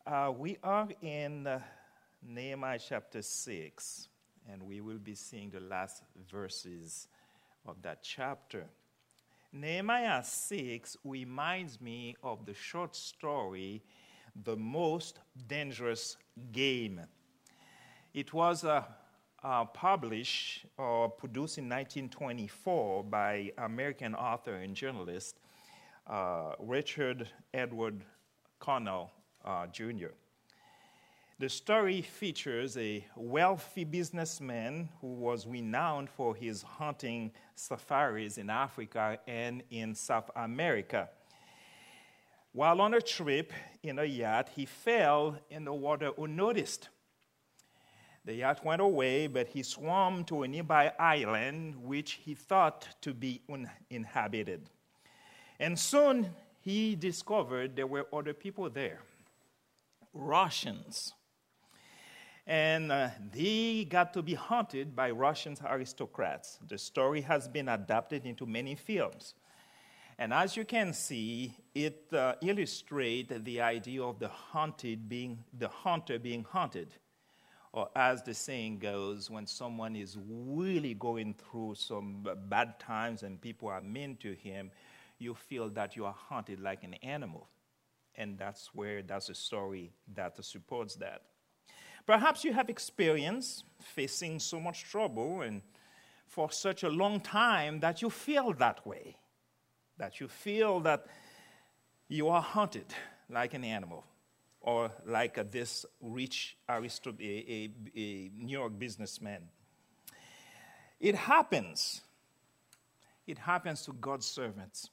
We are in Nehemiah chapter 6, and we will be seeing the last verses of that chapter. Nehemiah 6 reminds me of the short story, The Most Dangerous Game. It was published or produced in 1924 by American author and journalist Richard Edward Connell Jr. The story features a wealthy businessman who was renowned for his hunting safaris in Africa and in South America. While on a trip in a yacht, he fell in the water unnoticed. The yacht went away, but he swam to a nearby island which he thought to be uninhabited. And soon he discovered there were other people there, Russians. And they got to be hunted by Russian aristocrats. The story has been adapted into many films. And as you can see, it illustrates the idea of the hunter being hunted. Or as the saying goes, when someone is really going through some bad times and people are mean to him, you feel that you are hunted like an animal. And that's a story that supports that. Perhaps you have experienced facing so much trouble and for such a long time that you feel that way, that you feel that you are hunted like an animal, or like this rich a New York businessman. It happens. It happens to God's servants.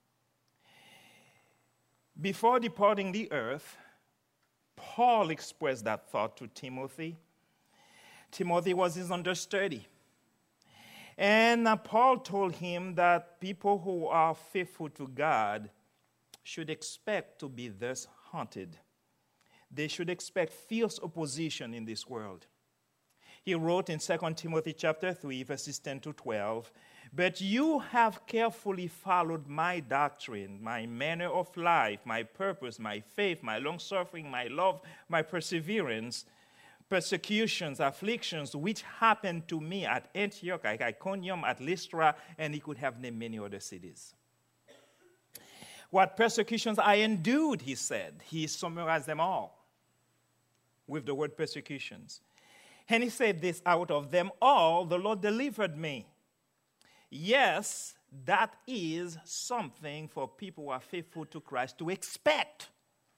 Before departing the earth, Paul expressed that thought to Timothy. Timothy was his understudy. And Paul told him that people who are faithful to God should expect to be thus hunted. They should expect fierce opposition in this world. He wrote in 2 Timothy chapter 3, verses 10 to 12, "But you have carefully followed my doctrine, my manner of life, my purpose, my faith, my long-suffering, my love, my perseverance, persecutions, afflictions, which happened to me at Antioch, at Iconium, at Lystra," and he could have named many other cities. What persecutions I endured, he said. He summarized them all with the word persecutions. And he said this, "Out of them all, the Lord delivered me." Yes, that is something for people who are faithful to Christ to expect.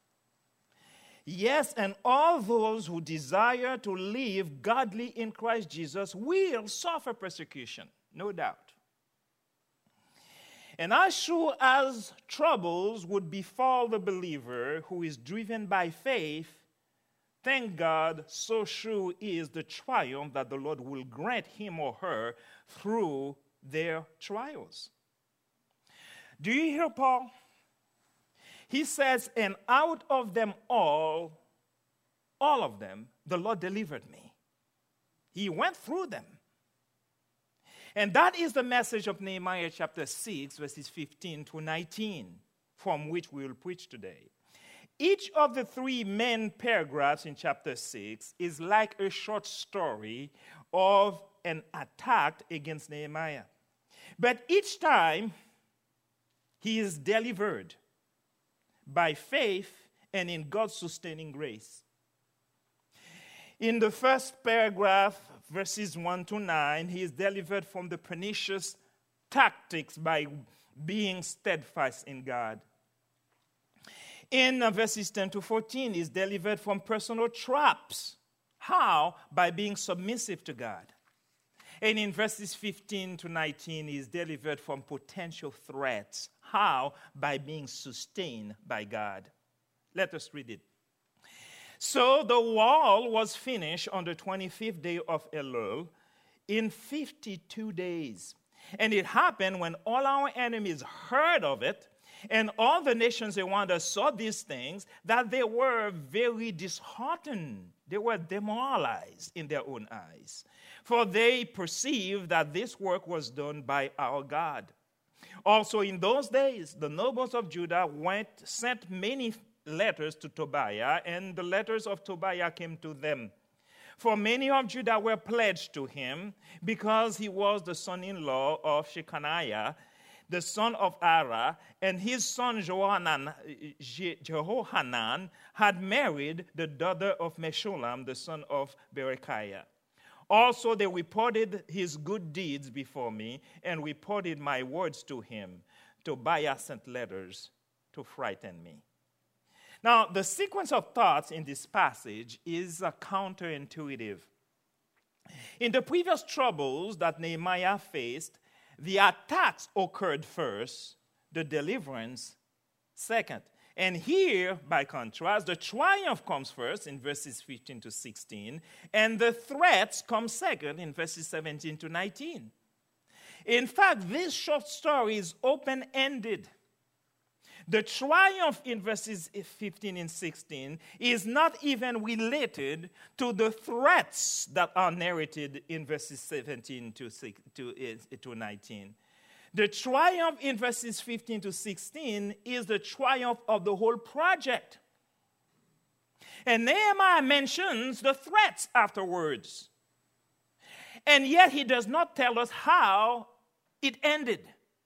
Yes, and all those who desire to live godly in Christ Jesus will suffer persecution, no doubt. And as sure as troubles would befall the believer who is driven by faith, thank God, so sure is the triumph that the Lord will grant him or her through their trials. Do you hear Paul? He says, "And out of them all of them, the Lord delivered me." He went through them. And that is the message of Nehemiah chapter 6, verses 15 to 19, from which we will preach today. Each of the three main paragraphs in chapter 6 is like a short story of an attack against Nehemiah. But each time, he is delivered by faith and in God's sustaining grace. In the first paragraph, verses 1 to 9, he is delivered from the pernicious tactics by being steadfast in God. In verses 10 to 14, he is delivered from personal traps. How? By being submissive to God. And in verses 15 to 19, he is delivered from potential threats. How? By being sustained by God. Let us read it. "So the wall was finished on the 25th day of Elul in 52 days. And it happened when all our enemies heard of it, and all the nations around us saw these things, that they were very disheartened. They were demoralized in their own eyes. For they perceived that this work was done by our God. Also in those days, the nobles of Judah sent many letters to Tobiah, and the letters of Tobiah came to them. For many of Judah were pledged to him, because he was the son-in-law of Shechaniah, the son of Ara, and his son Jehohanan had married the daughter of Meshullam, the son of Berechiah. Also they reported his good deeds before me, and reported my words to him. Tobiah sent letters to frighten me. Now, the sequence of thoughts in this passage is counterintuitive. In the previous troubles that Nehemiah faced, the attacks occurred first, the deliverance second. And here, by contrast, the triumph comes first in verses 15 to 16, and the threats come second in verses 17 to 19. In fact, this short story is open-ended. The triumph in verses 15 and 16 is not even related to the threats that are narrated in verses 17 to 19. The triumph in verses 15 to 16 is the triumph of the whole project. And Nehemiah mentions the threats afterwards. And yet he does not tell us how it ended.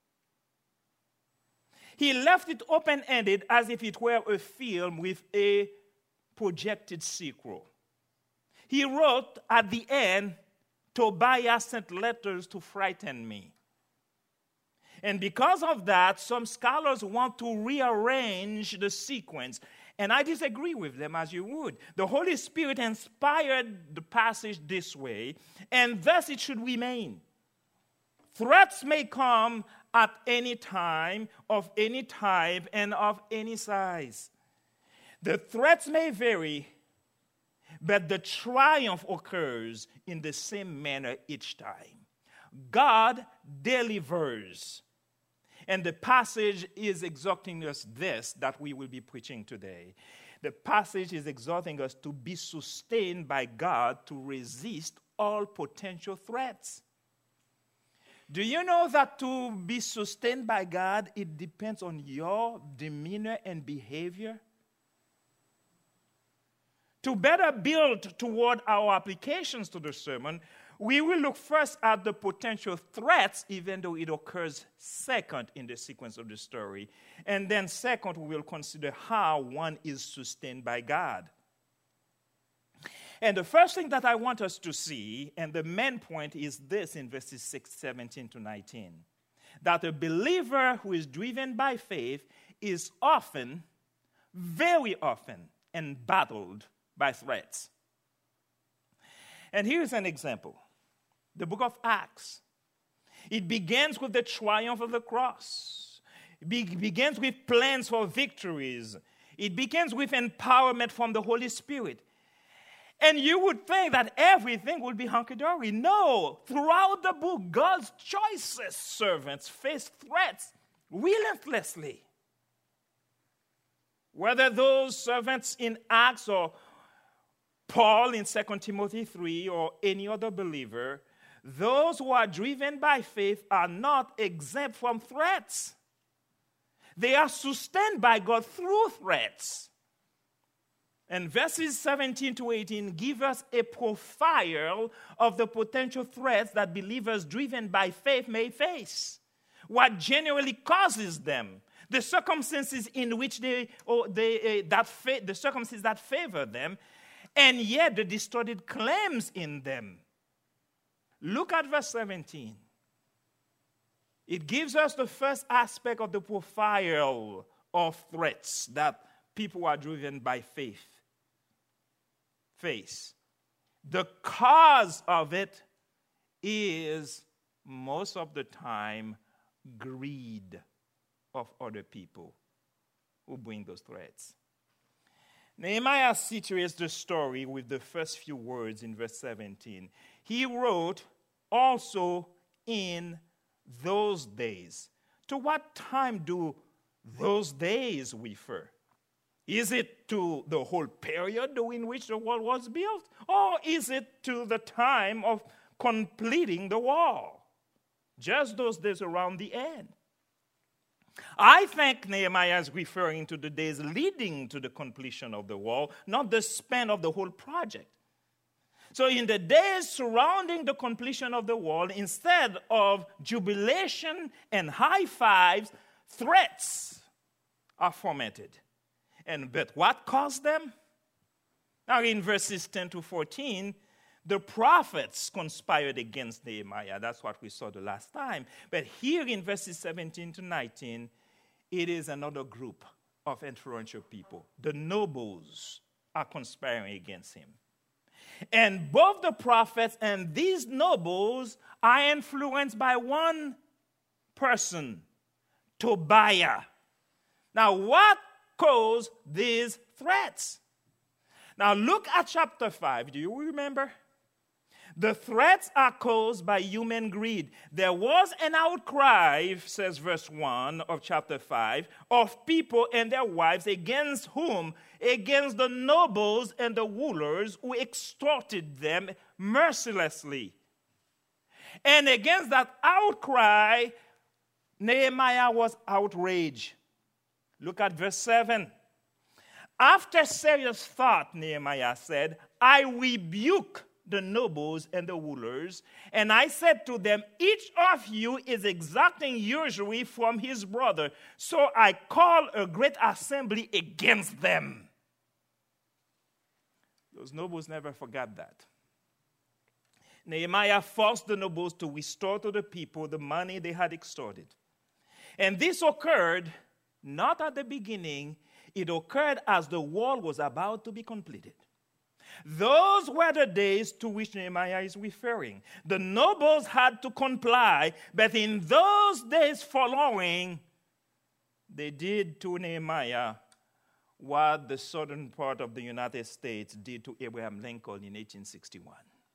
He left it open-ended as if it were a film with a projected sequel. He wrote at the end, Tobiah sent letters to frighten me. And because of that, some scholars want to rearrange the sequence. And I disagree with them, as you would. The Holy Spirit inspired the passage this way, and thus it should remain. Threats may come at any time, of any type, and of any size. The threats may vary, but the triumph occurs in the same manner each time. God delivers. And the passage is exhorting us this that we will be preaching today. The passage is exhorting us to be sustained by God to resist all potential threats. Do you know that to be sustained by God, it depends on your demeanor and behavior? To better build toward our applications to the sermon, we will look first at the potential threats, even though it occurs second in the sequence of the story. And then second, we will consider how one is sustained by God. And the first thing that I want us to see, and the main point, is this in verses 17 to 19. That a believer who is driven by faith is often, very often, embattled by threats. And here's an example. The book of Acts. It begins with the triumph of the cross. It begins with plans for victories. It begins with empowerment from the Holy Spirit. And you would think that everything would be hunky-dory. No, throughout the book, God's choicest servants face threats relentlessly. Whether those servants in Acts or Paul in 2 Timothy 3 or any other believer, those who are driven by faith are not exempt from threats. They are sustained by God through threats. And verses 17 to 18 give us a profile of the potential threats that believers driven by faith may face. What generally causes them, the circumstances in which the circumstances that favor them, and yet the distorted claims in them. Look at verse 17. It gives us the first aspect of the profile of threats that people who are driven by faith face. The cause of it is most of the time greed of other people who bring those threats. Nehemiah situates the story with the first few words in verse 17. He wrote, also in those days. To what time do those days refer? Is it to the whole period in which the wall was built? Or is it to the time of completing the wall? Just those days around the end. I think Nehemiah is referring to the days leading to the completion of the wall, not the span of the whole project. So in the days surrounding the completion of the wall, instead of jubilation and high fives, threats are fomented. But what caused them? Now in verses 10 to 14, the prophets conspired against Nehemiah. That's what we saw the last time. But here in verses 17 to 19, it is another group of influential people. The nobles are conspiring against him. And both the prophets and these nobles are influenced by one person, Tobiah. Now, what caused these threats? Now, look at chapter 5. Do you remember? The threats are caused by human greed. There was an outcry, says verse 1 of chapter 5, of people and their wives against whom? Against the nobles and the rulers who extorted them mercilessly. And against that outcry, Nehemiah was outraged. Look at verse 7. After serious thought, Nehemiah said, I rebuke the nobles and the rulers, and I said to them, each of you is exacting usury from his brother, so I call a great assembly against them. Those nobles never forgot that. Nehemiah forced the nobles to restore to the people the money they had extorted. And this occurred not at the beginning, it occurred as the wall was about to be completed. Those were the days to which Nehemiah is referring. The nobles had to comply, but in those days following, they did to Nehemiah what the southern part of the United States did to Abraham Lincoln in 1861.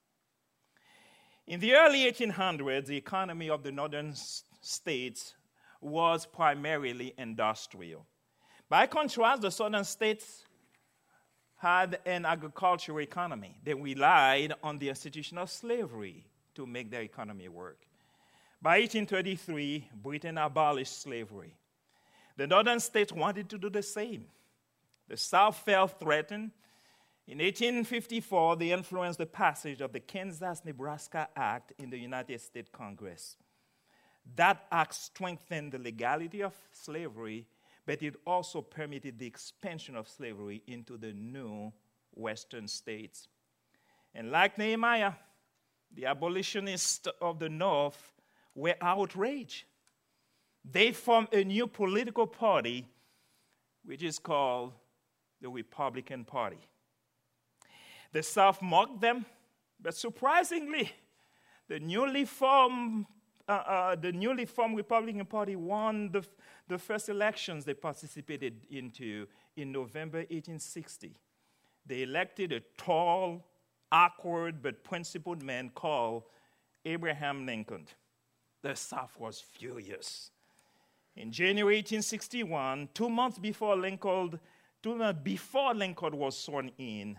In the early 1800s, the economy of the northern states was primarily industrial. By contrast, the southern states had an agricultural economy. They relied on the institution of slavery to make their economy work. By 1833, Britain abolished slavery. The northern states wanted to do the same. The South felt threatened. In 1854, they influenced the passage of the Kansas-Nebraska Act in the United States Congress. That act strengthened the legality of slavery, but it also permitted the expansion of slavery into the new western states. And like Nehemiah, the abolitionists of the North were outraged. They formed a new political party, which is called the Republican Party. The South mocked them, but surprisingly, the newly formed Republican Party won the first elections they participated into in November 1860. They elected a tall, awkward, but principled man called Abraham Lincoln. The South was furious. In January 1861, 2 months before Lincoln was sworn in,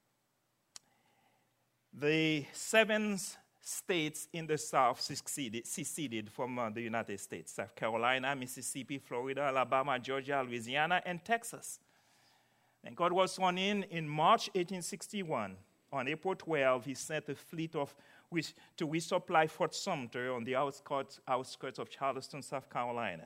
the 7 states in the South seceded from the United States: South Carolina, Mississippi, Florida, Alabama, Georgia, Louisiana, and Texas. Lincoln was sworn in March 1861. On April 12, he sent a fleet to resupply Fort Sumter on the outskirts of Charleston, South Carolina.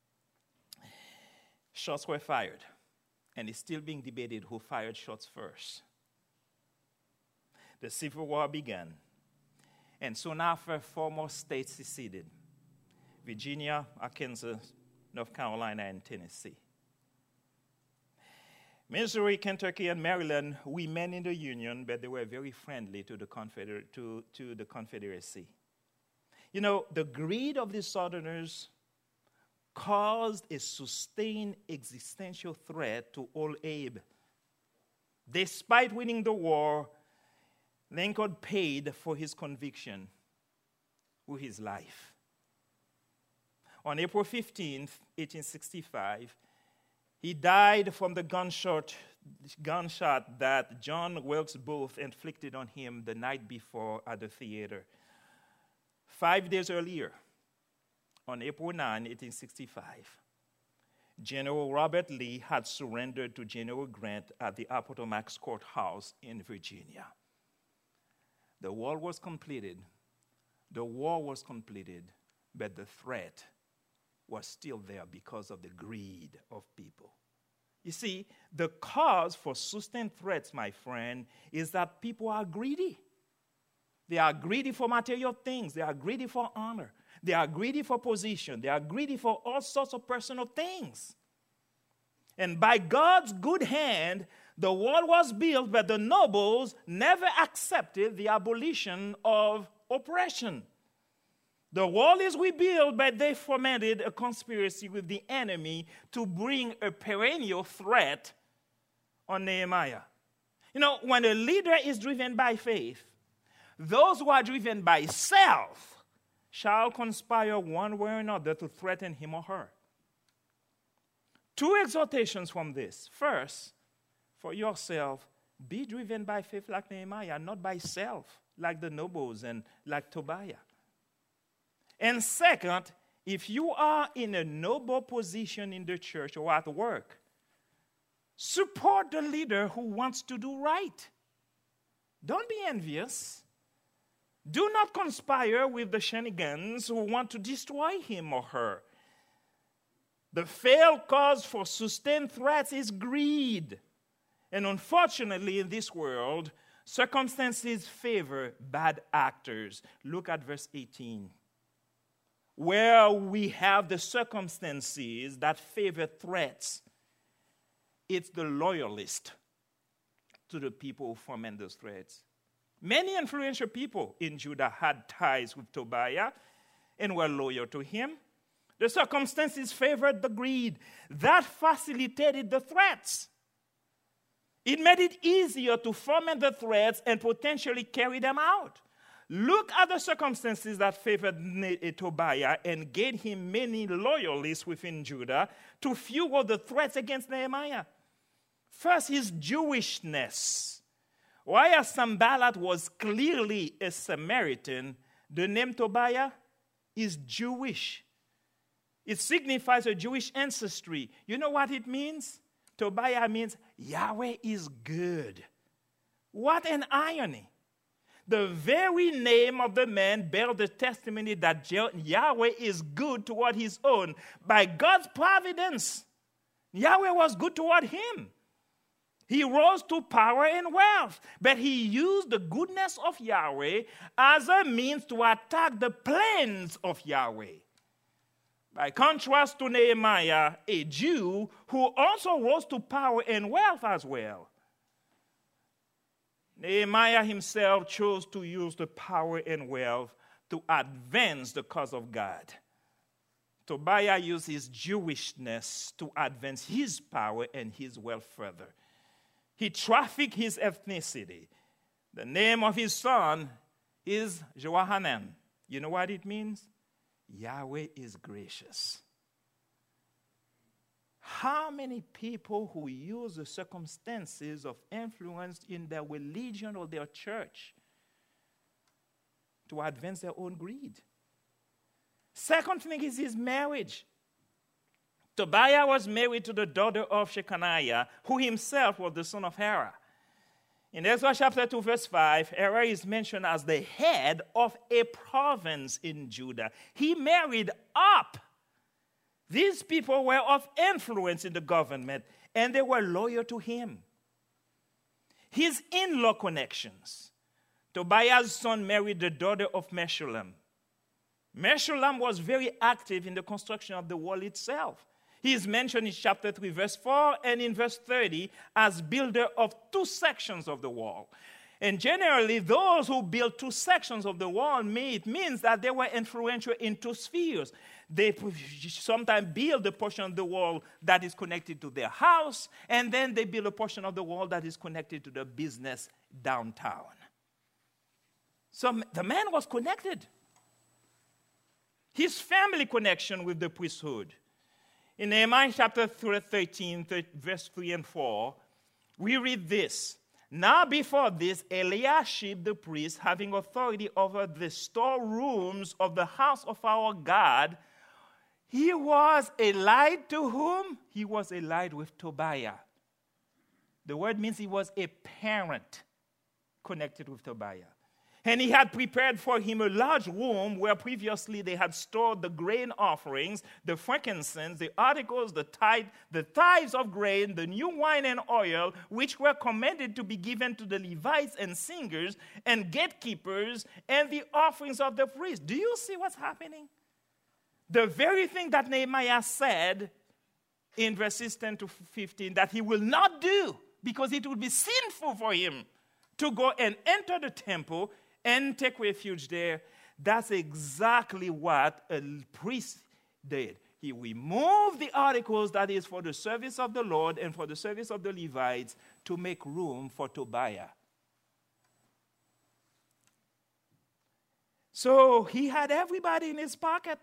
Shots were fired, and it's still being debated who fired shots first. The Civil War began, and soon after, 4 more states seceded: Virginia, Arkansas, North Carolina, and Tennessee. Missouri, Kentucky, and Maryland remained in the Union, but they were very friendly to the Confederacy. You know, the greed of the Southerners caused a sustained existential threat to old Abe. Despite winning the war, Lincoln paid for his conviction with his life. On April 15, 1865, he died from the gunshot that John Wilkes Booth inflicted on him the night before at the theater. 5 days earlier, on April 9, 1865, General Robert Lee had surrendered to General Grant at the Appomattox Courthouse in Virginia. The war was completed. The war was completed, but the threat was still there because of the greed of people. You see, the cause for sustained threats, my friend, is that people are greedy. They are greedy for material things. They are greedy for honor. They are greedy for position. They are greedy for all sorts of personal things. And by God's good hand, the wall was built, but the nobles never accepted the abolition of oppression. The wall is rebuilt, but they fomented a conspiracy with the enemy to bring a perennial threat on Nehemiah. You know, when a leader is driven by faith, those who are driven by self shall conspire one way or another to threaten him or her. Two exhortations from this. First, for yourself, be driven by faith like Nehemiah, not by self, like the nobles and like Tobiah. And second, if you are in a noble position in the church or at work, support the leader who wants to do right. Don't be envious. Do not conspire with the shenanigans who want to destroy him or her. The failed cause for sustained threats is greed. And unfortunately, in this world, circumstances favor bad actors. Look at verse 18. Where we have the circumstances that favor threats, it's the loyalist to the people who foment those threats. Many influential people in Judah had ties with Tobiah and were loyal to him. The circumstances favored the greed. That facilitated the threats. It made it easier to foment the threats and potentially carry them out. Look at the circumstances that favored Tobiah and gained him many loyalists within Judah to fuel the threats against Nehemiah. First, his Jewishness. While Sanballat was clearly a Samaritan, the name Tobiah is Jewish. It signifies a Jewish ancestry. You know what it means? Tobiah means Yahweh is good. What an irony. The very name of the man bears the testimony that Yahweh is good toward his own. By God's providence, Yahweh was good toward him. He rose to power and wealth, but he used the goodness of Yahweh as a means to attack the plans of Yahweh. By contrast to Nehemiah, a Jew who also rose to power and wealth as well. Nehemiah himself chose to use the power and wealth to advance the cause of God. Tobiah used his Jewishness to advance his power and his wealth further. He trafficked his ethnicity. The name of his son is Johanan. You know what it means? Yahweh is gracious. How many people who use the circumstances of influence in their religion or their church to advance their own greed? Second thing is his marriage. Tobiah was married to the daughter of Shechaniah, who himself was the son of Hera. In Ezra chapter 2, verse 5, Hera is mentioned as the head of a province in Judah. He married up. These people were of influence in the government, and they were loyal to him. His in-law connections. Tobiah's son married the daughter of Meshullam. Meshullam was very active in the construction of the wall itself. He is mentioned in chapter 3, verse 4, and in verse 30 as builder of two sections of the wall. And generally, those who built two sections of the wall, it means that they were influential in two spheres. They sometimes build a portion of the wall that is connected to their house, and then they build a portion of the wall that is connected to the business downtown. So the man was connected. His family connection with the priesthood. In Nehemiah chapter 13, verse 3 and 4, we read this. Now before this, Eliashib the priest, having authority over the storerooms of the house of our God, He was allied to whom? He was allied with Tobiah. The word means he was a parent connected with Tobiah. And he had prepared for him a large room where previously they had stored the grain offerings, the frankincense, the articles, the tithes of grain, the new wine and oil, which were commanded to be given to the Levites and singers and gatekeepers, and the offerings of the priests. Do you see what's happening? The very thing that Nehemiah said in verses 10 to 15 that he will not do because it would be sinful for him to go and enter the temple and take refuge there. That's exactly what a priest did. He removed the articles that is for the service of the Lord and for the service of the Levites to make room for Tobiah. So he had everybody in his pocket.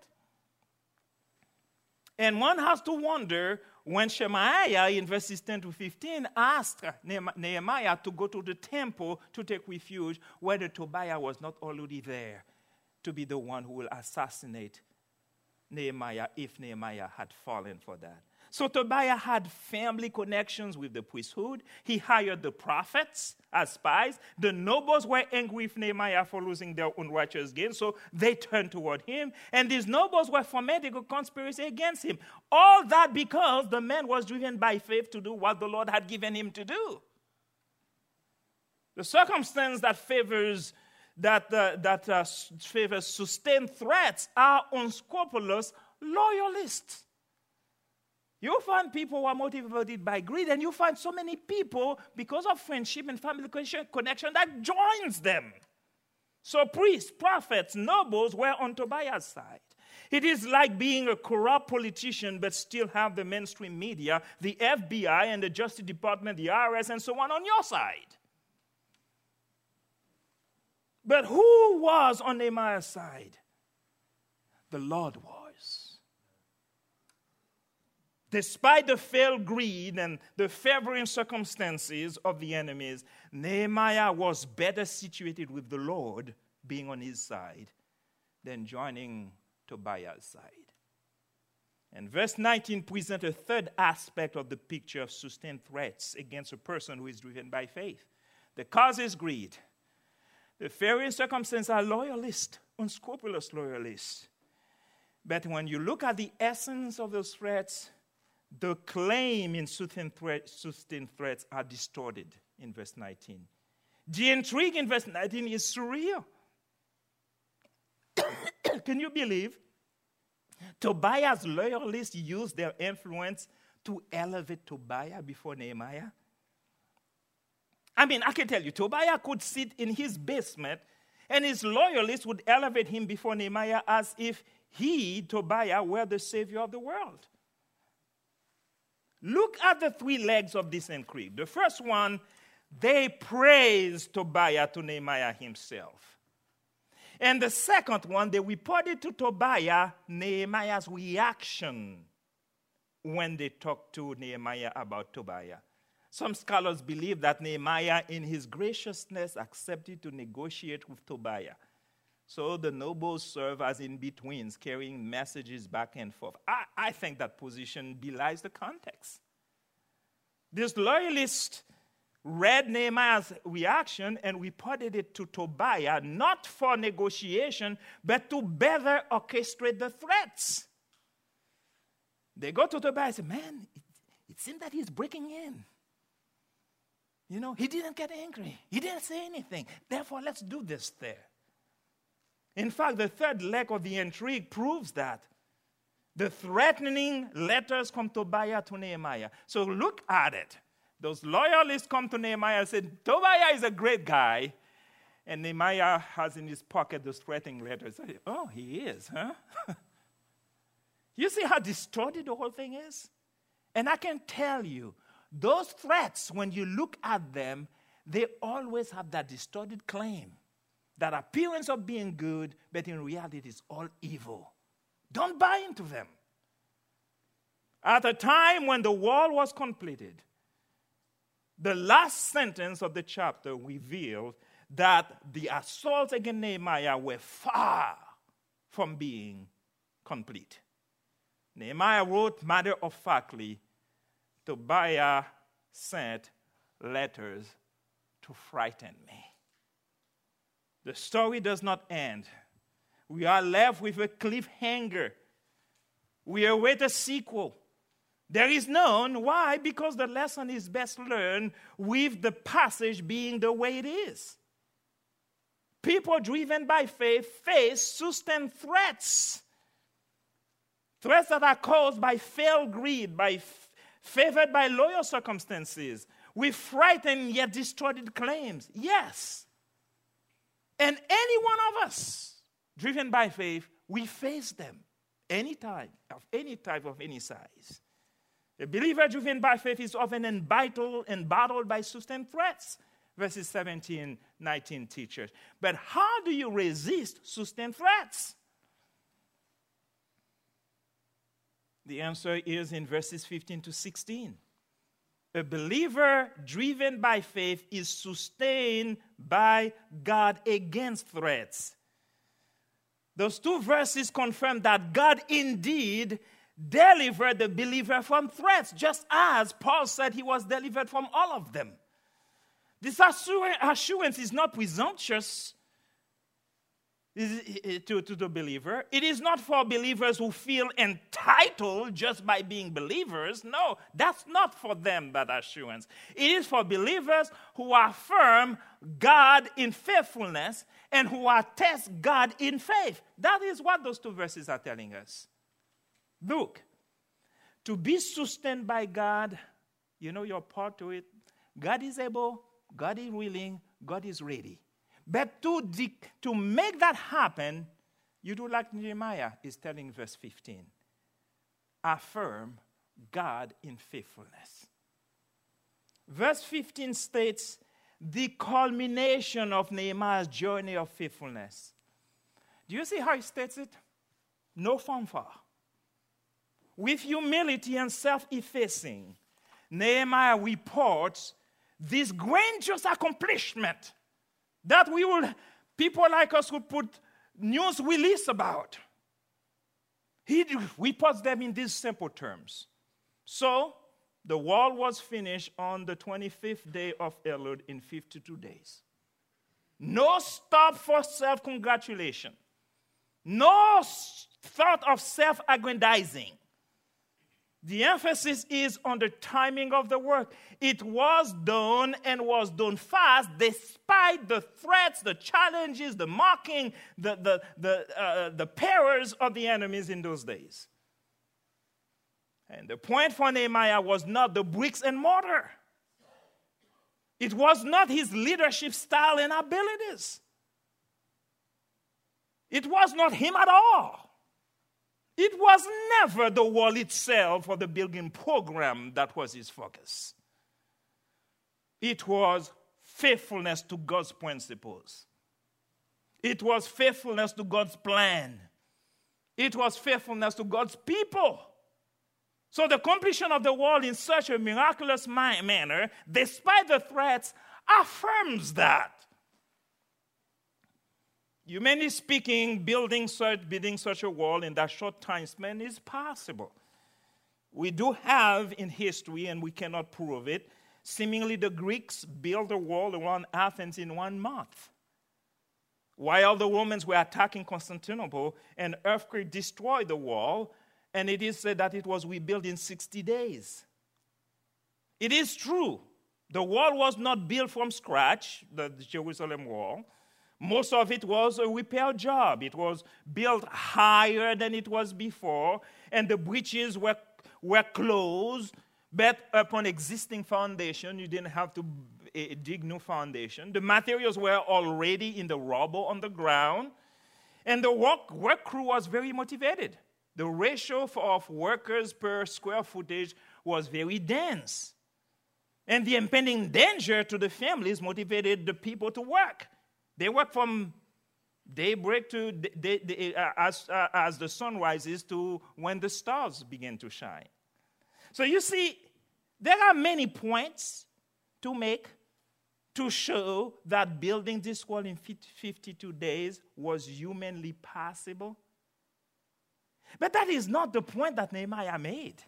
And one has to wonder when Shemaiah in verses 10 to 15 asked Nehemiah to go to the temple to take refuge, whether Tobiah was not already there to be the one who will assassinate Nehemiah if Nehemiah had fallen for that. So Tobiah had family connections with the priesthood. He hired the prophets as spies. The nobles were angry with Nehemiah for losing their unrighteous gain, so they turned toward him. And these nobles were fomenting a conspiracy against him. All that because the man was driven by faith to do what the Lord had given him to do. The circumstance that favors sustained threats are unscrupulous loyalists. You find people who are motivated by greed, and you find so many people, because of friendship and family connection, that joins them. So priests, prophets, nobles were on Tobiah's side. It is like being a corrupt politician, but still have the mainstream media, the FBI and the Justice Department, the IRS, and so on your side. But who was on Nehemiah's side? The Lord was. Despite the failed greed and the favoring circumstances of the enemies, Nehemiah was better situated with the Lord being on his side than joining Tobiah's side. And verse 19 presents a third aspect of the picture of sustained threats against a person who is driven by faith. The cause is greed. The favoring circumstances are loyalists, unscrupulous loyalists. But when you look at the essence of those threats, the claim in sustained threats are distorted in verse 19. The intrigue in verse 19 is surreal. Can you believe? Tobiah's loyalists used their influence to elevate Tobiah before Nehemiah. I mean, I can tell you, Tobiah could sit in his basement and his loyalists would elevate him before Nehemiah as if he, Tobiah, were the savior of the world. Look at the three legs of this intrigue. The first one, they praised Tobiah to Nehemiah himself. And the second one, they reported to Tobiah Nehemiah's reaction when they talked to Nehemiah about Tobiah. Some scholars believe that Nehemiah, in his graciousness, accepted to negotiate with Tobiah. So the nobles serve as in-betweens, carrying messages back and forth. I think that position belies the context. This loyalist read Nehemiah's reaction and reported it to Tobiah, not for negotiation, but to better orchestrate the threats. They go to Tobiah and say, man, it seems that he's breaking in. You know, he didn't get angry. He didn't say anything. Therefore, let's do this there. In fact, the third leg of the intrigue proves that. The threatening letters from Tobiah to Nehemiah. So look at it. Those loyalists come to Nehemiah and say, Tobiah is a great guy. And Nehemiah has in his pocket those threatening letters. Oh, he is, huh? You see how distorted the whole thing is? And I can tell you, those threats, when you look at them, they always have that distorted claim. That appearance of being good, but in reality it is all evil. Don't buy into them. At a time when the wall was completed, the last sentence of the chapter revealed that the assaults against Nehemiah were far from being complete. Nehemiah wrote matter-of-factly, Tobiah sent letters to frighten me. The story does not end. We are left with a cliffhanger. We await a sequel. There is none. Why? Because the lesson is best learned with the passage being the way it is. People driven by faith face sustained threats. Threats that are caused by failed greed, favored by loyal circumstances, with frightened yet distorted claims. Yes. And any one of us driven by faith, we face them any type, of any size. A believer driven by faith is often embattled by sustained threats. Verses 17, 19 teaches. But how do you resist sustained threats? The answer is in verses 15 to 16. A believer driven by faith is sustained by God against threats. Those two verses confirm that God indeed delivered the believer from threats, just as Paul said he was delivered from all of them. This assurance is not presumptuous to the believer. It is not for believers who feel entitled just by being believers. No, that's not for them, that assurance. It is for believers who affirm God in faithfulness and who attest God in faith. That is what those two verses are telling us. Look, to be sustained by God, you know your part to it. God is able, God is willing, God is ready. But to make that happen, you do like Nehemiah is telling verse 15. Affirm God in faithfulness. Verse 15 states the culmination of Nehemiah's journey of faithfulness. Do you see how he states it? No fanfare. With humility and self-effacing, Nehemiah reports this grandiose accomplishment that people like us will put news release about. He reports them in these simple terms. So, the wall was finished on the 25th day of Elul in 52 days. No stop for self-congratulation. No thought of self-aggrandizing. The emphasis is on the timing of the work. It was done and was done fast despite the threats, the challenges, the mocking, the perils of the enemies in those days. And the point for Nehemiah was not the bricks and mortar. It was not his leadership style and abilities. It was not him at all. It was never the wall itself or the building program that was his focus. It was faithfulness to God's principles. It was faithfulness to God's plan. It was faithfulness to God's people. So the completion of the wall in such a miraculous manner, despite the threats, affirms that. Humanly speaking, building such a wall in that short time span is possible. We do have in history, and we cannot prove it, seemingly the Greeks built a wall around Athens in 1 month. While the Romans were attacking Constantinople, an earthquake destroyed the wall, and it is said that it was rebuilt in 60 days. It is true. The wall was not built from scratch, the Jerusalem wall. Most of it was a repair job. It was built higher than it was before, and the breaches were closed, but upon existing foundation, you didn't have to dig new foundation. The materials were already in the rubble on the ground, and the work crew was very motivated. The ratio of workers per square footage was very dense, and the impending danger to the families motivated the people to work. They work from daybreak to as the sun rises to when the stars begin to shine. So you see, there are many points to make to show that building this wall in 52 days was humanly possible. But that is not the point that Nehemiah made.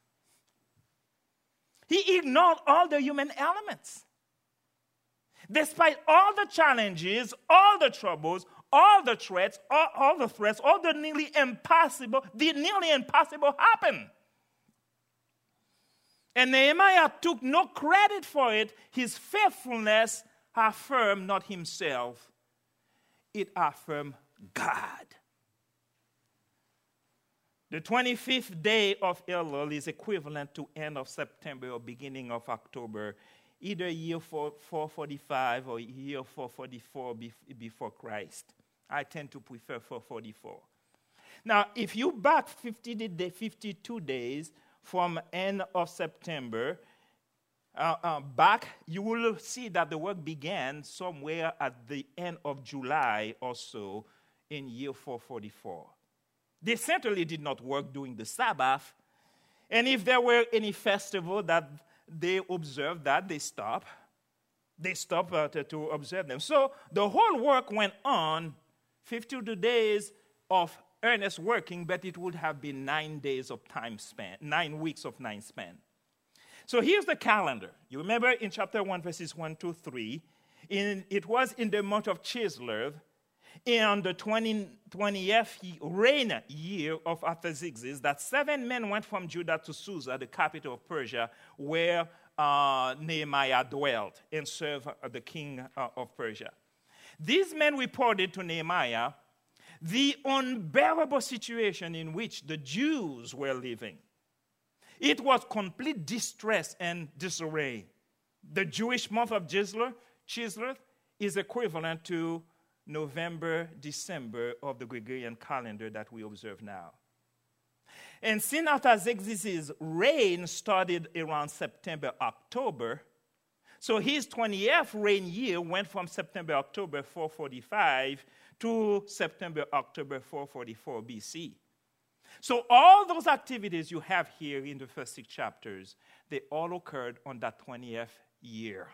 He ignored all the human elements. Despite all the challenges, all the troubles, all the threats, all the nearly impossible happened. And Nehemiah took no credit for it. His faithfulness affirmed not himself, it affirmed God. The 25th day of Elul is equivalent to end of September or beginning of October, either year 445 or year 444 before Christ. I tend to prefer 444. Now, if you back 52 days from end of September back, you will see that the work began somewhere at the end of July or so in year 444. They certainly did not work during the Sabbath, and if there were any festival that they observed, that they stopped to observe them. So the whole work went on, 52 days of earnest working, but it would have been 9 days of time spent, 9 weeks of time spent. So here's the calendar. You remember in chapter 1, verses 1 to 3, it was in the month of Chislev, in the 20th reign year of Artaxerxes, that 7 men went from Judah to Susa, the capital of Persia, where Nehemiah dwelt and served the king of Persia. These men reported to Nehemiah the unbearable situation in which the Jews were living. It was complete distress and disarray. The Jewish month of Chislev is equivalent to November, December of the Gregorian calendar that we observe now. And since Artaxerxes' reign started around September, October, so his 20th reign year went from September, October 445 to September, October 444 BC. So all those activities you have here in the first 6 chapters, they all occurred on that 20th year.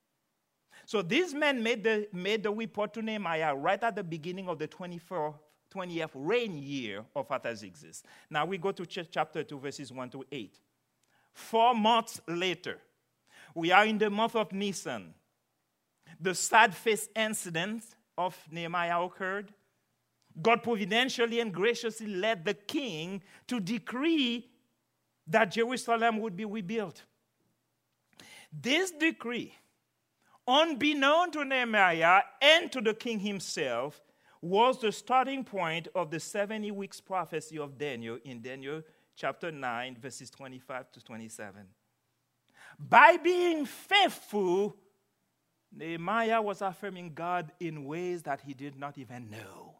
So these men made the report to Nehemiah right at the beginning of the 20th reign year of Artaxerxes. Now we go to chapter 2, verses 1 to 8. 4 months later, we are in the month of Nisan. The sad-face incident of Nehemiah occurred. God providentially and graciously led the king to decree that Jerusalem would be rebuilt. This decree, unbeknown to Nehemiah and to the king himself, was the starting point of the 70 weeks prophecy of Daniel in Daniel chapter 9, verses 25 to 27. By being faithful, Nehemiah was affirming God in ways that he did not even know.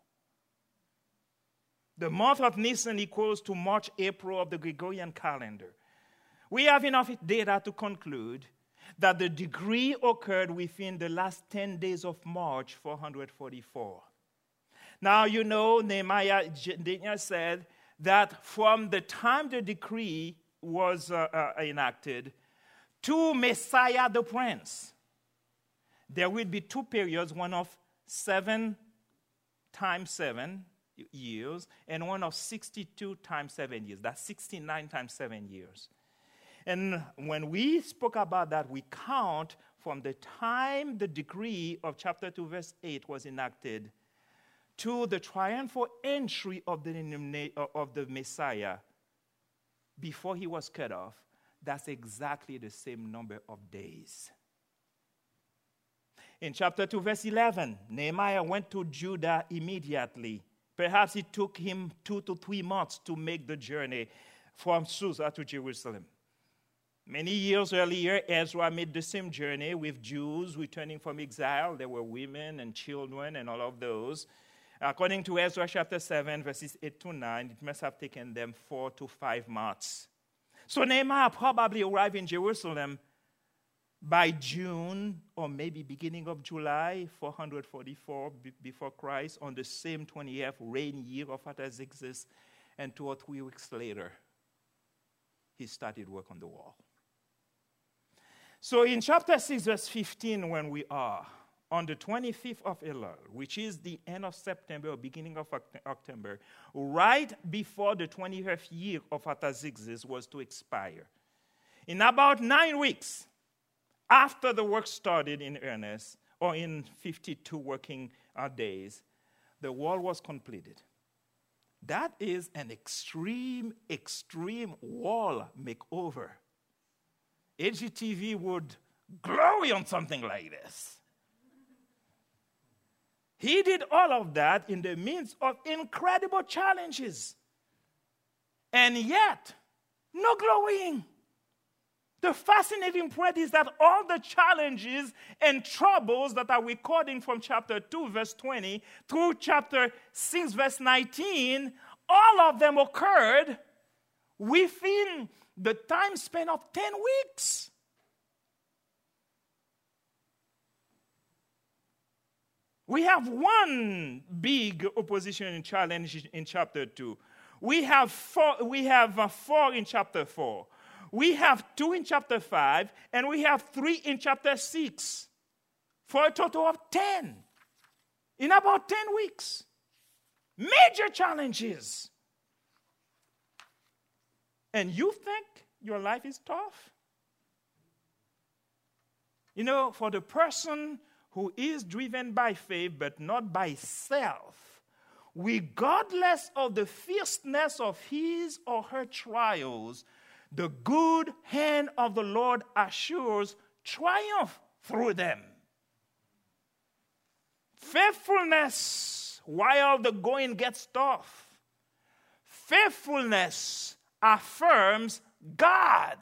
The month of Nisan equals to March, April of the Gregorian calendar. We have enough data to conclude that the decree occurred within the last 10 days of March 444. Now, you know, Daniel said that from the time the decree was enacted to Messiah the Prince, there will be 2 periods, one of 7 times 7 years and one of 62 times 7 years. That's 69 times 7 years. And when we spoke about that, we count from the time the decree of chapter 2, verse 8 was enacted to the triumphal entry of the Messiah before he was cut off. That's exactly the same number of days. In chapter 2, verse 11, Nehemiah went to Judah immediately. Perhaps it took him 2 to 3 months to make the journey from Susa to Jerusalem. Many years earlier, Ezra made the same journey with Jews returning from exile. There were women and children and all of those. According to Ezra chapter 7, verses 8 to 9, it must have taken them 4 to 5 months. So Nehemiah probably arrived in Jerusalem by June or maybe beginning of July 444 before Christ, on the same 20th reign year of Artaxerxes, and 2 or 3 weeks later, he started work on the wall. So in chapter 6, verse 15, when we are, on the 25th of Elul, which is the end of September or beginning of October, right before the 25th year of Artaxerxes was to expire. In about 9 weeks after the work started in earnest, or in 52 working days, the wall was completed. That is an extreme wall makeover. HGTV would glory on something like this. He did all of that in the midst of incredible challenges. And yet, no glorying. The fascinating point is that all the challenges and troubles that are recorded from chapter 2, verse 20, through chapter 6, verse 19, all of them occurred within the time span of 10 weeks. We have one big opposition and challenge in chapter 2. We have four in chapter 4. We have 2 in chapter 5, and we have 3 in chapter 6, for a total of 10 in about 10 weeks. Major challenges. And you think your life is tough? You know, for the person who is driven by faith but not by self, regardless of the fierceness of his or her trials, the good hand of the Lord assures triumph through them. Faithfulness while the going gets tough. Faithfulness affirms God,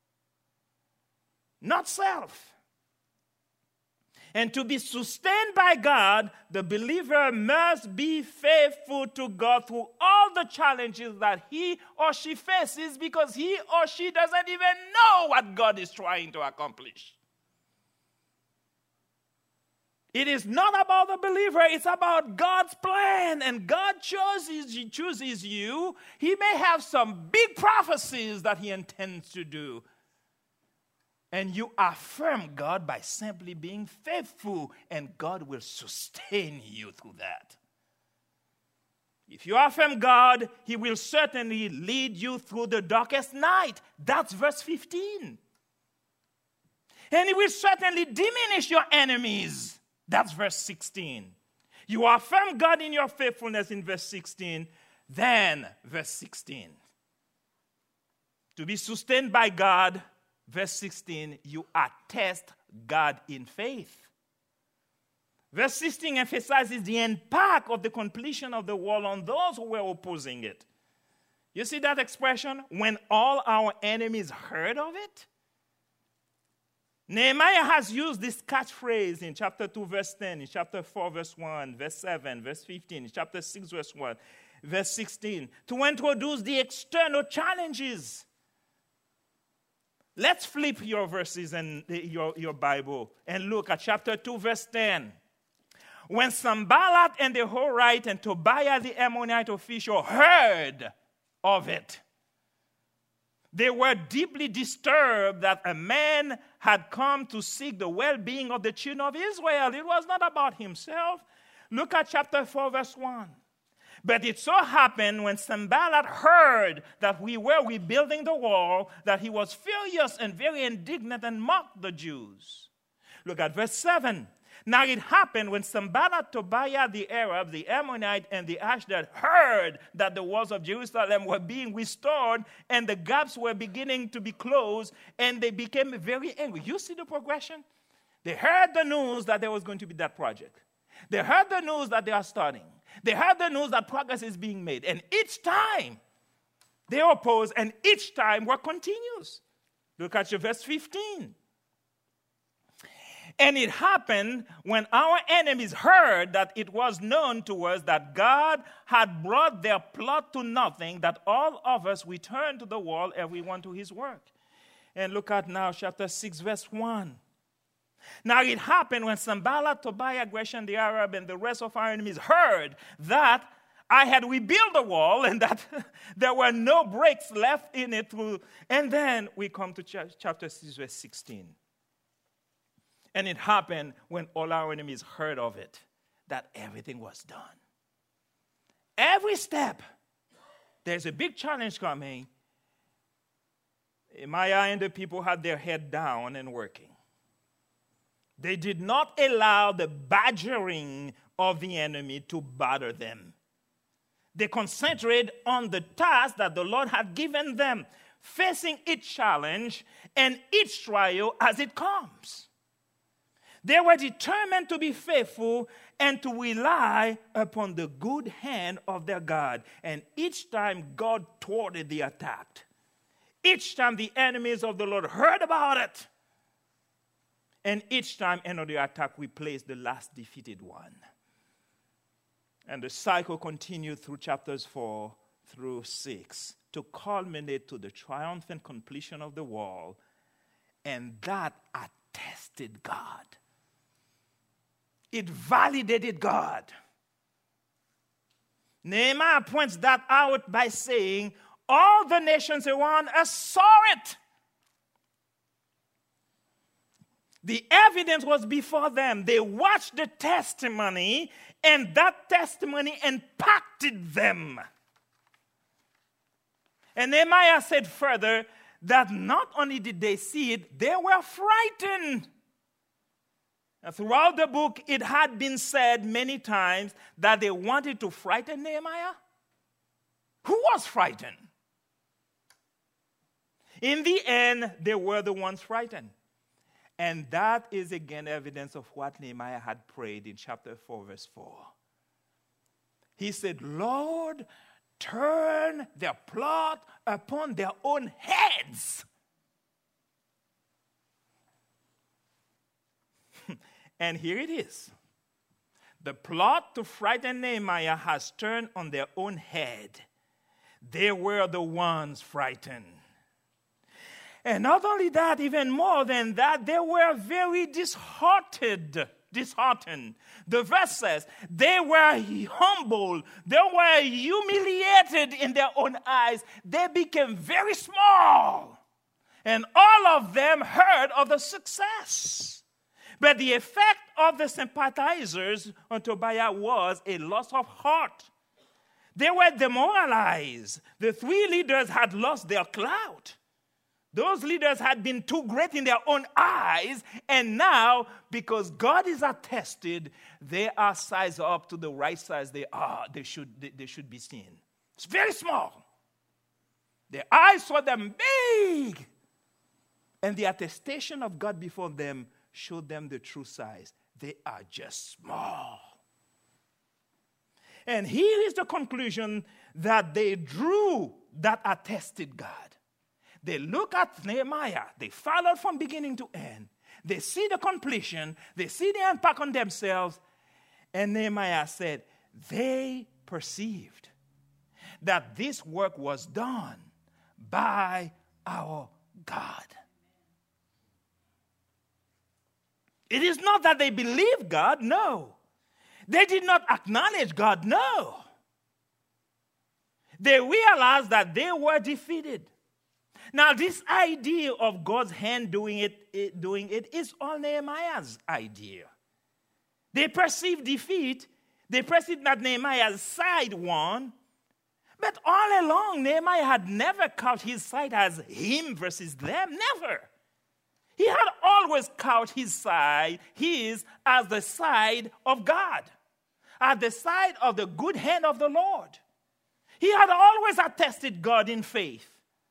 not self. And to be sustained by God, the believer must be faithful to God through all the challenges that he or she faces, because he or she doesn't even know what God is trying to accomplish. It is not about the believer, it's about God's plan. And God chooses you. He may have some big prophecies that he intends to do. And you affirm God by simply being faithful, and God will sustain you through that. If you affirm God, he will certainly lead you through the darkest night. That's verse 15. And he will certainly diminish your enemies. That's verse 16. You affirm God in your faithfulness in verse 16. Then, verse 16. To be sustained by God, verse 16, you attest God in faith. Verse 16 emphasizes the impact of the completion of the wall on those who were opposing it. You see that expression? When all our enemies heard of it? Nehemiah has used this catchphrase in chapter 2, verse 10, in chapter 4, verse 1, verse 7, verse 15, in chapter 6, verse 1, verse 16, to introduce the external challenges. Let's flip your verses and your Bible and look at chapter 2, verse 10. When Sanballat and the Horite and Tobiah the Ammonite official heard of it, they were deeply disturbed that a man had come to seek the well-being of the children of Israel. It was not about himself. Look at chapter 4, verse 1. But it so happened when Sanballat heard that we were rebuilding the wall, that he was furious and very indignant and mocked the Jews. Look at verse 7. Now it happened when Sanballat, Tobiah the Arab, the Ammonite, and the Ashdod heard that the walls of Jerusalem were being restored and the gaps were beginning to be closed, and they became very angry. You see the progression? They heard the news that there was going to be that project. They heard the news that they are starting. They heard the news that progress is being made. And each time they oppose, and each time work continues. Look at your verse 15. And it happened when our enemies heard that it was known to us that God had brought their plot to nothing, that all of us returned to the wall, everyone to his work. And look at now chapter 6, verse 1. Now it happened when Sanballat, Tobiah, Geshem the Arab, and the rest of our enemies heard that I had rebuilt the wall and that there were no breaks left in it. And then we come to chapter 6, verse 16. And it happened when all our enemies heard of it, that everything was done. Every step, there's a big challenge coming. Nehemiah and the people had their head down and working. They did not allow the badgering of the enemy to bother them. They concentrated on the task that the Lord had given them, facing each challenge and each trial as it comes. They were determined to be faithful and to rely upon the good hand of their God. And each time God thwarted the attack, each time the enemies of the Lord heard about it, and each time another attack replaced the last defeated one. And the cycle continued through chapters 4 through 6 to culminate to the triumphant completion of the wall. And that attested God. It validated God. Nehemiah points that out by saying, all the nations around us saw it. The evidence was before them. They watched the testimony, and that testimony impacted them. And Nehemiah said further that not only did they see it, they were frightened. Throughout the book, it had been said many times that they wanted to frighten Nehemiah. Who was frightened? In the end, they were the ones frightened. And that is again evidence of what Nehemiah had prayed in chapter 4, verse 4. He said, Lord, turn their plot upon their own heads. And here it is. The plot to frighten Nehemiah has turned on their own head. They were the ones frightened. And not only that, even more than that, they were very disheartened. The verse says, they were humbled. They were humiliated in their own eyes. They became very small. And all of them heard of the success. But the effect of the sympathizers on Tobiah was a loss of heart. They were demoralized. The three leaders had lost their clout. Those leaders had been too great in their own eyes, and now, because God is attested, they are sized up to the right size they are. They should be seen. It's very small. Their eyes saw them big, and the attestation of God before them showed them the true size. They are just small. And here is the conclusion that they drew that attested God. They look at Nehemiah. They followed from beginning to end. They see the completion. They see the impact on themselves. And Nehemiah said, they perceived that this work was done by our God. It is not that they believed God, no. They did not acknowledge God, no. They realized that they were defeated. Now, this idea of God's hand doing it is all Nehemiah's idea. They perceived defeat. They perceived that Nehemiah's side won. But all along, Nehemiah had never couched his side as him versus them. Never. He had always couched his side, as the side of God, as the side of the good hand of the Lord. He had always attested God in faith.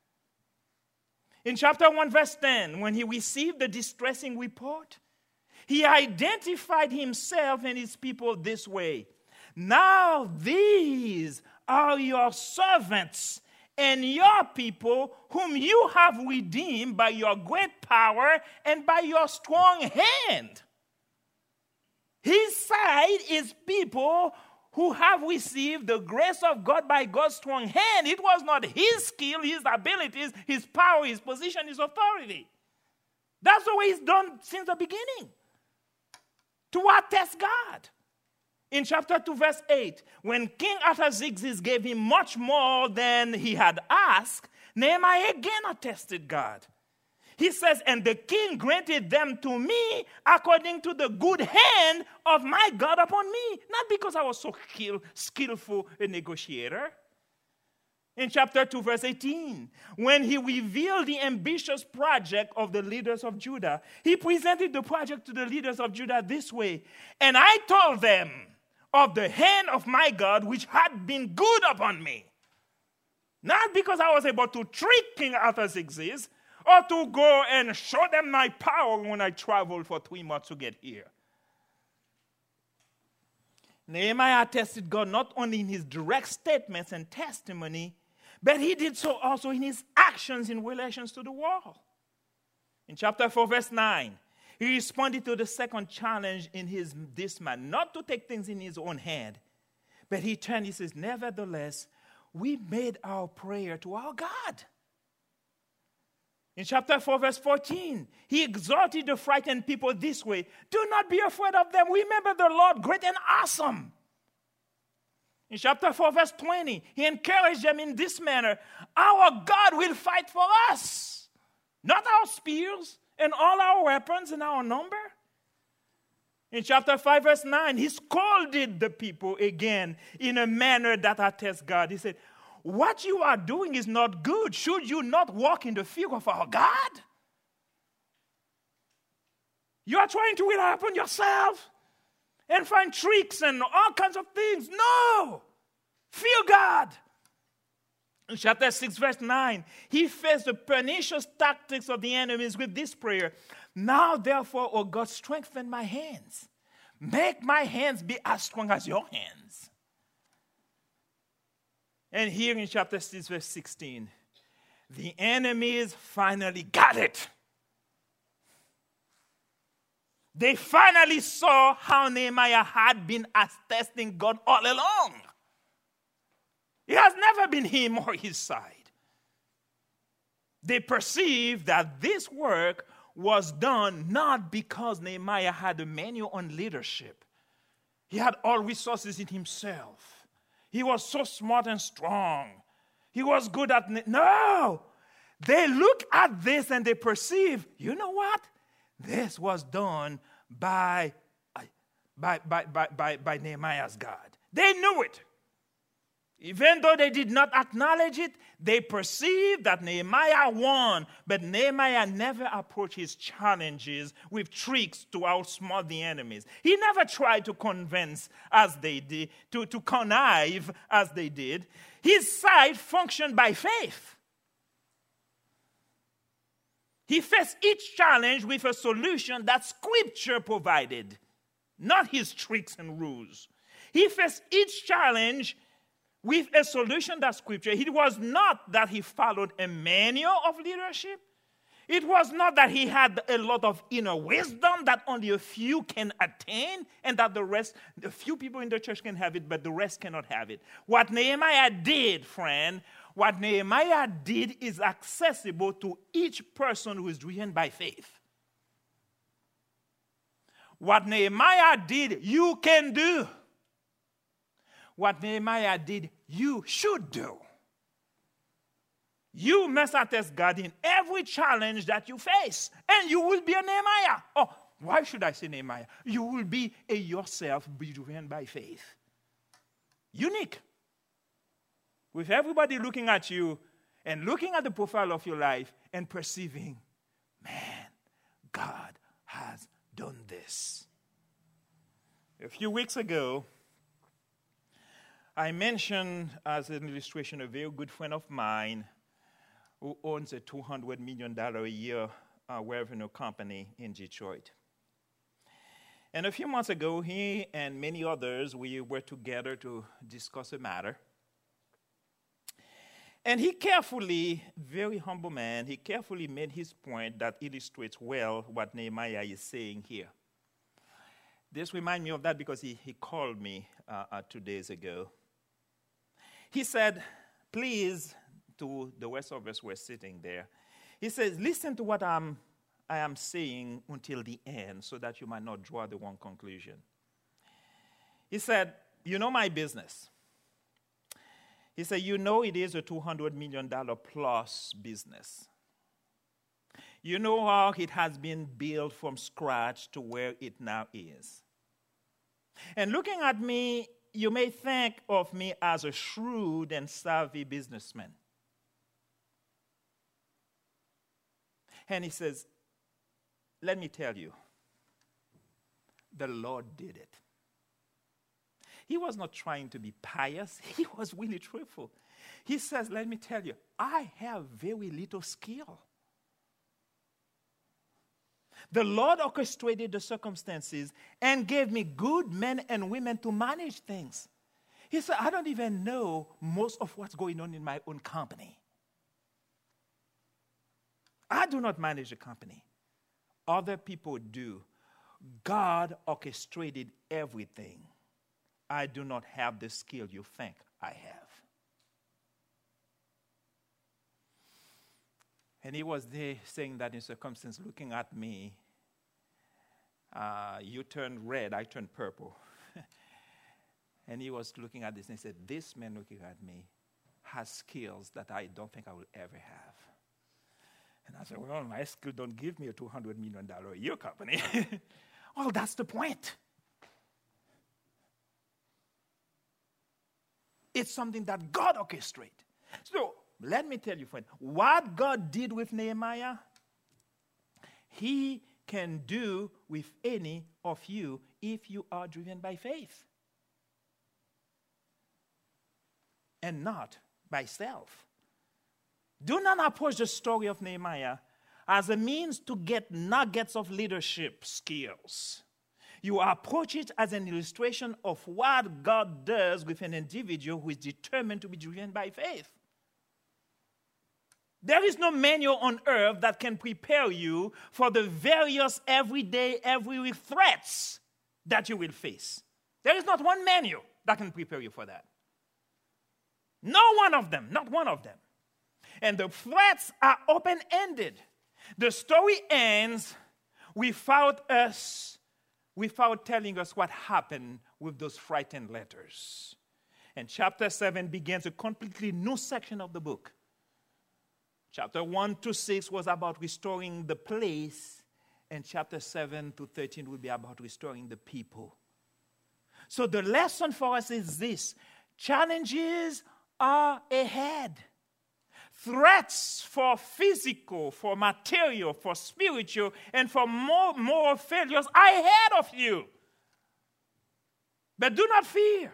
In chapter 1, verse 10, when he received the distressing report, he identified himself and his people this way. Now these are your servants and your people whom you have redeemed by your great power and by your strong hand. His side is people who have received the grace of God by God's strong hand. It was not his skill, his abilities, his power, his position, his authority. That's the way he's done since the beginning. To attest God. In chapter 2, verse 8, when King Artaxerxes gave him much more than he had asked, Nehemiah again attested God. He says, and the king granted them to me according to the good hand of my God upon me. Not because I was so skillful a negotiator. In chapter 2, verse 18, when he revealed the ambitious project of the leaders of Judah, he presented the project to the leaders of Judah this way. And I told them of the hand of my God which had been good upon me. Not because I was able to trick King Artaxerxes or to go and show them my power when I traveled for 3 months to get here. Nehemiah tested God not only in his direct statements and testimony, but he did so also in his actions in relations to the world. In chapter 4, verse 9, he responded to the second challenge in this man, not to take things in his own hand, but he turned, he says, nevertheless, we made our prayer to our God. In chapter 4, verse 14, he exhorted the frightened people this way, do not be afraid of them. Remember the Lord, great and awesome. In chapter 4, verse 20, he encouraged them in this manner, our God will fight for us, not our spears and all our weapons and our number. In chapter 5, verse 9, he scolded the people again in a manner that attests God. He said, what you are doing is not good. Should you not walk in the fear of our God? You are trying to rely upon yourself and find tricks and all kinds of things. No! Fear God. In chapter 6, verse 9, he faced the pernicious tactics of the enemies with this prayer. Now, therefore, O God, strengthen my hands. Make my hands be as strong as your hands. And here in chapter 6, verse 16, the enemies finally got it. They finally saw how Nehemiah had been testing God all along. It has never been him or his side. They perceived that this work was done not because Nehemiah had a manual on leadership. He had all resources in himself. He was so smart and strong. He was good at... No! They look at this and they perceive, you know what? This was done by Nehemiah's God. They knew it. Even though they did not acknowledge it, they perceived that Nehemiah won, but Nehemiah never approached his challenges with tricks to outsmart the enemies. He never tried to convince as they did, to connive as they did. His side functioned by faith. He faced each challenge with a solution that Scripture provided, not his tricks and rules. He faced each challenge with a solution that Scripture. It was not that he followed a manual of leadership. It was not that he had a lot of inner wisdom that only a few can attain and that a few people in the church can have it, but the rest cannot have it. What Nehemiah did, friend, what Nehemiah did is accessible to each person who is driven by faith. What Nehemiah did, you can do. What Nehemiah did, you should do. You must attest God in every challenge that you face, and you will be a Nehemiah. Oh, why should I say Nehemiah? You will be a yourself driven by faith. Unique. With everybody looking at you and looking at the profile of your life and perceiving, man, God has done this. A few weeks ago, I mentioned as an illustration a very good friend of mine who owns a $200 million a year revenue company in Detroit. And a few months ago, he and many others, we were together to discuss a matter. And he carefully, very humble man, he carefully made his point that illustrates well what Nehemiah is saying here. This reminds me of that because he called me 2 days ago. He said, please, to the rest of us who were sitting there, he says, listen to what I am saying until the end so that you might not draw the wrong conclusion. He said, you know my business. He said, you know it is a $200 million plus business. You know how it has been built from scratch to where it now is. And looking at me, you may think of me as a shrewd and savvy businessman. And he says, let me tell you, the Lord did it. He was not trying to be pious. He was really truthful. He says, let me tell you, I have very little skill. The Lord orchestrated the circumstances and gave me good men and women to manage things. He said, I don't even know most of what's going on in my own company. I do not manage a company. Other people do. God orchestrated everything. I do not have the skill you think I have. And he was there saying that in circumstance, looking at me. You turned red, I turned purple. And he was looking at this and he said, this man looking at me has skills that I don't think I will ever have. And I said, well, my skill don't give me a $200 million a year company. Well, that's the point. It's something that God orchestrated. So, let me tell you, friend, what God did with Nehemiah, He can do with any of you if you are driven by faith and not by self. Do not approach the story of Nehemiah as a means to get nuggets of leadership skills. You approach it as an illustration of what God does with an individual who is determined to be driven by faith. There is no manual on earth that can prepare you for the various everyday, every week threats that you will face. There is not one manual that can prepare you for that. No one of them, not one of them. And the threats are open-ended. The story ends without telling us what happened with those frightened letters. And chapter 7 begins a completely new section of the book. Chapter 1 to 6 was about restoring the place, and chapter 7 to 13 will be about restoring the people. So the lesson for us is this: challenges are ahead. Threats for physical, for material, for spiritual, and for moral failures are ahead of you. But do not fear.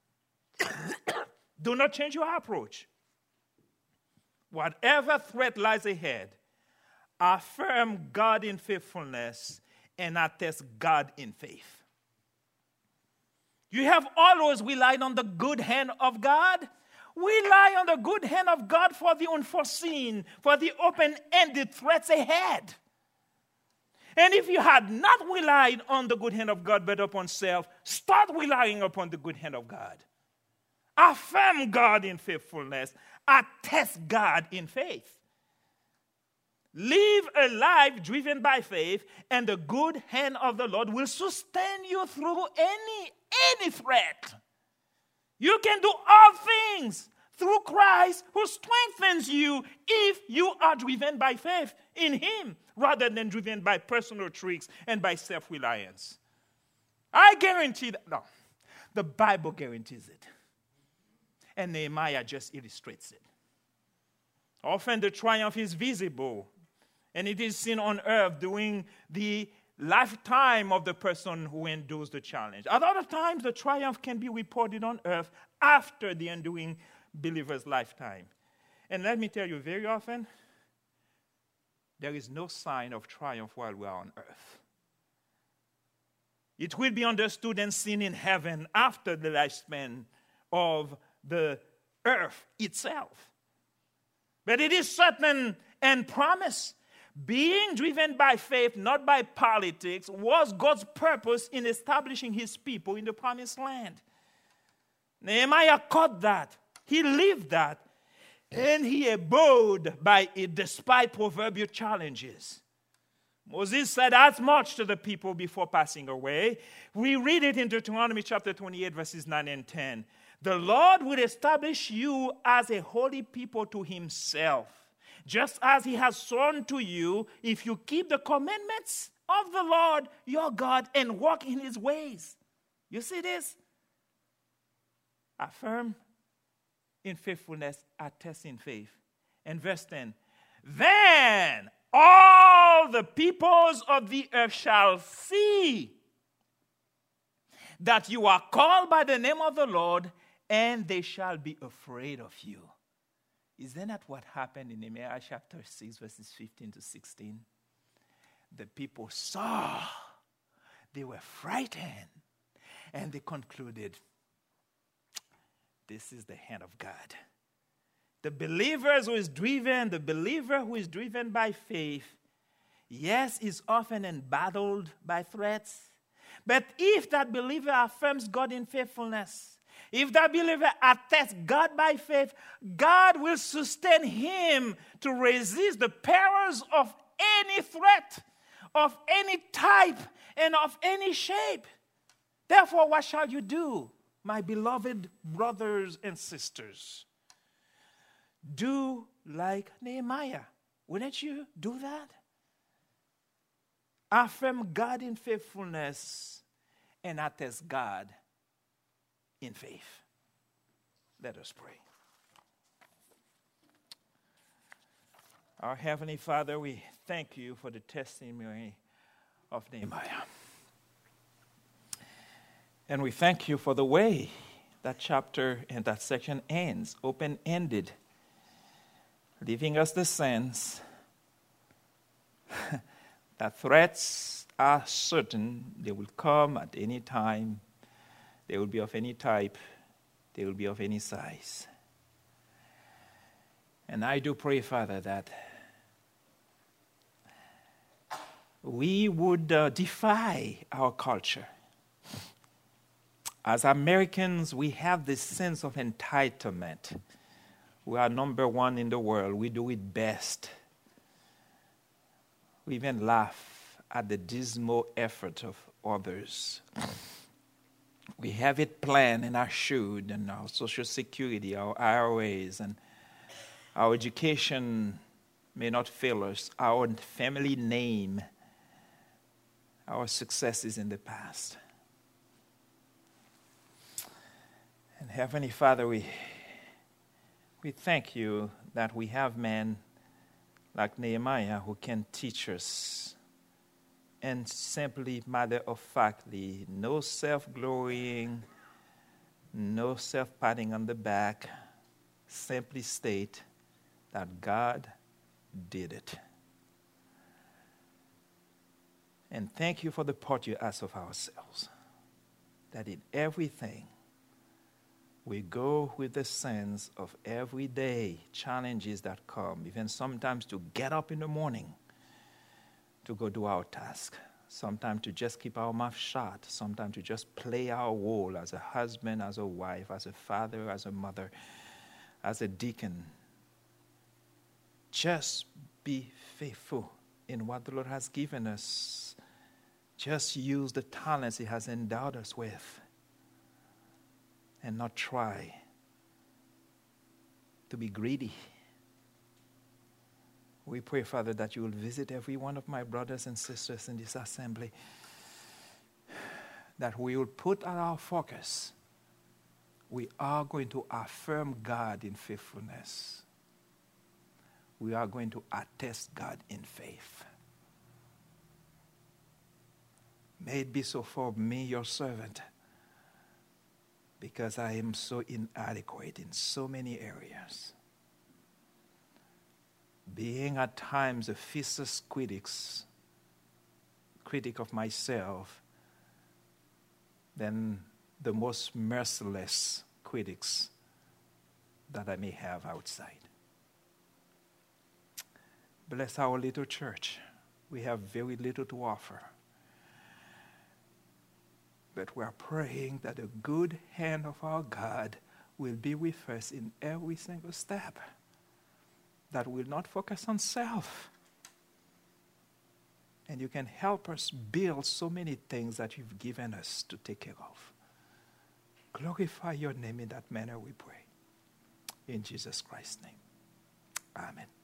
Do not change your approach. Whatever threat lies ahead, affirm God in faithfulness and attest God in faith. You have always relied on the good hand of God. Rely on the good hand of God for the unforeseen, for the open-ended threats ahead. And if you had not relied on the good hand of God but upon self, start relying upon the good hand of God. Affirm God in faithfulness. Attest God in faith. Live a life driven by faith, and the good hand of the Lord will sustain you through any threat. You can do all things through Christ who strengthens you if you are driven by faith in Him rather than driven by personal tricks and by self-reliance. I guarantee that. No, the Bible guarantees it. And Nehemiah just illustrates it. Often the triumph is visible, and it is seen on earth during the lifetime of the person who endures the challenge. At other times, the triumph can be reported on earth after the enduring believer's lifetime. And let me tell you, very often, there is no sign of triumph while we are on earth. It will be understood and seen in heaven after the lifespan of the earth itself. But it is certain and promised. Being driven by faith, not by politics, was God's purpose in establishing His people in the promised land. Nehemiah caught that. He lived that. And he abode by it despite proverbial challenges. Moses said as much to the people before passing away. We read it in Deuteronomy chapter 28, verses 9 and 10. The Lord will establish you as a holy people to Himself, just as he has sworn to you, if you keep the commandments of the Lord your God and walk in his ways. You see this? Affirm in faithfulness, attest in faith. And verse 10, then all the peoples of the earth shall see that you are called by the name of the Lord, and they shall be afraid of you. Is that not what happened in Nehemiah chapter 6, verses 15 to 16? The people saw, they were frightened, and they concluded, this is the hand of God. The believer who is driven by faith, yes, is often embattled by threats. But if that believer affirms God in faithfulness, if that believer attests God by faith, God will sustain him to resist the perils of any threat, of any type, and of any shape. Therefore, what shall you do, my beloved brothers and sisters? Do like Nehemiah. Wouldn't you do that? Affirm God in faithfulness and attest God in faith. Let us pray. Our Heavenly Father, we thank you for the testimony of Nehemiah. And we thank you for the way that chapter and that section ends, open-ended, leaving us the sense that threats are certain. They will come at any time. They will be of any type. They will be of any size. And I do pray, Father, that we would defy our culture. As Americans, we have this sense of entitlement. We are number one in the world. We do it best. We even laugh at the dismal effort of others. We have it planned in our SHUD and our Social Security, our IRAs, and our education may not fail us, our family name, our successes in the past. And Heavenly Father, we thank you that we have men like Nehemiah who can teach us, and simply, matter-of-factly, no self-glorying, no self-patting on the back, simply state that God did it. And thank you for the part you ask of ourselves, that in everything we go with the sense of everyday challenges that come, even sometimes to get up in the morning to go do our task, sometimes to just keep our mouth shut, sometimes to just play our role as a husband, as a wife, as a father, as a mother, as a deacon. Just be faithful in what the Lord has given us. Just use the talents He has endowed us with, and not try to be greedy. We pray, Father, that you will visit every one of my brothers and sisters in this assembly, that we will put on our focus. We are going to affirm God in faithfulness. We are going to attest God in faith. May it be so for me, your servant, because I am so inadequate in so many areas. Being at times a fiercest critic of myself, than the most merciless critics that I may have outside. Bless our little church. We have very little to offer. But we are praying that the good hand of our God will be with us in every single step, that will not focus on self. And you can help us build so many things that you've given us to take care of. Glorify your name in that manner, we pray. In Jesus Christ's name. Amen.